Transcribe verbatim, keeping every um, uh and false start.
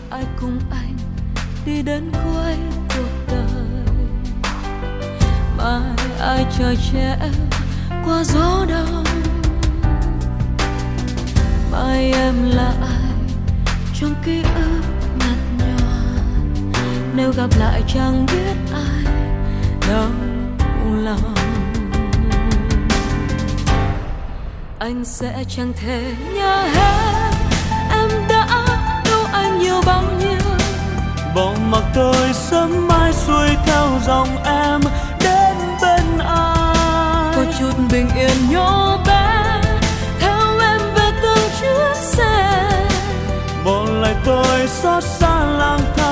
ai cùng anh đi đến cuối cuộc đời. Mai ai chờ che em qua gió đông. Mai em là ai trong ký ức nhạt nhòa. Nếu gặp lại chẳng biết ai đau lòng. Anh sẽ chẳng thể nhớ hết em đã yêu anh nhiều bao nhiêu. Bỏ mặc tôi sớm mai xuôi theo dòng em đến bên anh. Có chút bình yên nhỏ bé theo em về từng chuyến xe. Bỏ lại tôi xót xa lang thang